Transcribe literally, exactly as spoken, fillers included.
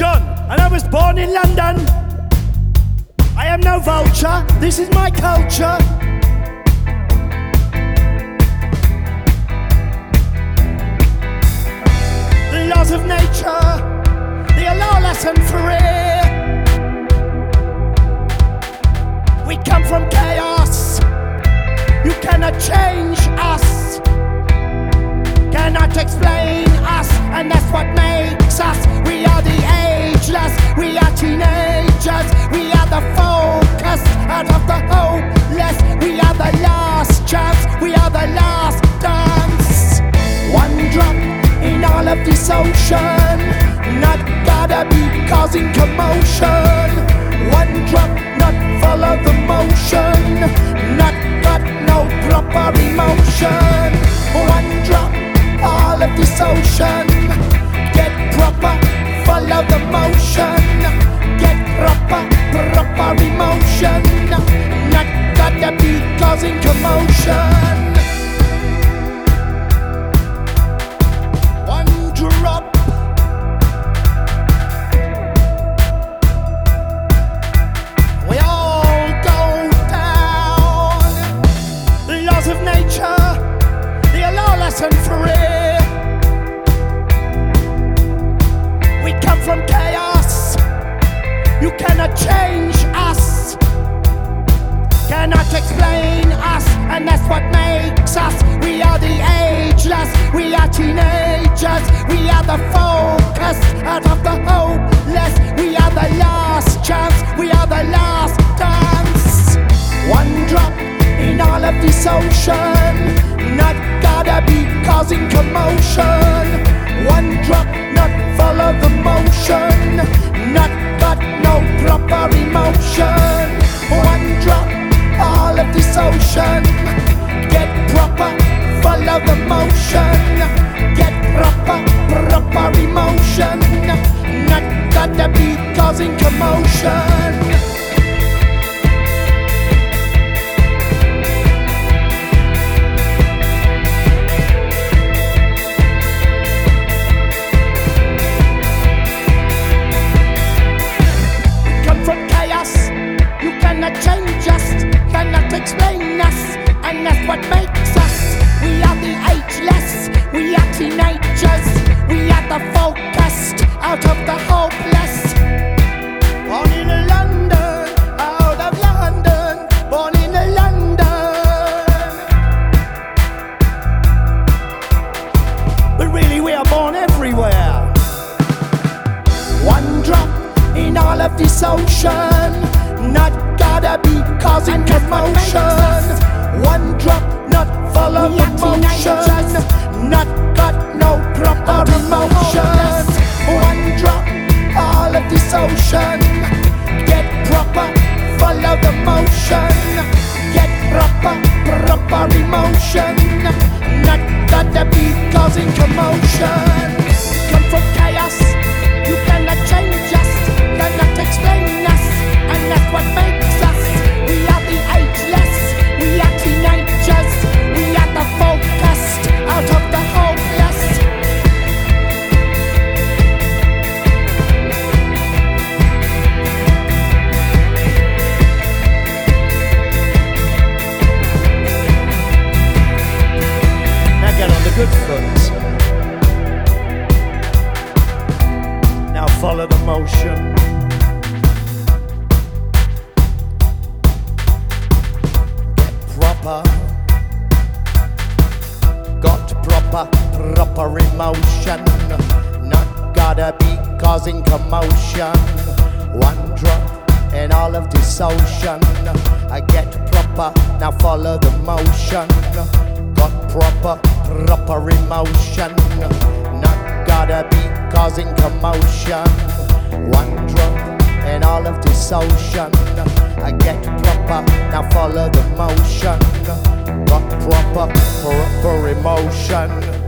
John, and I was born in London. I am no vulture, this is my culture. The laws of nature, they are lawless and free. We come from chaos, you cannot change us, cannot explain us, and that's what makes us. We are the ageless, we are teenagers, we are the focus out of the hopeless. We are the last chance, we are the last dance. One drop in all of this ocean, not gotta be causing commotion. One drop, not follow the motion, not got no proper emotion. One drop, all of this ocean, get proper, follow the motion, get proper, proper emotion, not gotta be causing commotion. One drop, we all go down. The laws of nature, they are lawless and free. We come from chaos, you cannot change us, cannot explain us, and that's what makes us. We are the ageless, we are teenagers, we are the focus out of the hopeless. We are the last chance, we are the last dance. One drop in all of this ocean, not gotta be causing commotion. One drop, not follow the motion, not got no proper emotion. One drop, all of this ocean, get proper, follow the motion, get proper, proper emotion, not gotta be causing commotion. Cannot change us, cannot explain us, and that's what makes us. We are the ageless, we are teenagers, we are the focused out of the hopeless. Born in London, out of London, born in London. But really we are born everywhere. One drop in all of this ocean, not gotta be causing commotion. One drop, not follow the motion, not got no proper emotion. One drop, all of this ocean, get proper, follow the motion, get proper, proper emotion, not gotta be causing commotion. Come from chaos, you cannot change us, cannot explain us, and that's what makes us. We are the ageless, we are teenagers, we are the focused out of the hopeless. Now get on the good foot. Now follow the motion. Got proper, proper emotion, not gotta be causing commotion. One drop in all of this ocean, I get proper, now follow the motion. Got proper, proper emotion, not gotta be causing commotion. One drop in all of this ocean, I get proper, now follow the motion. Got proper, proper emotion.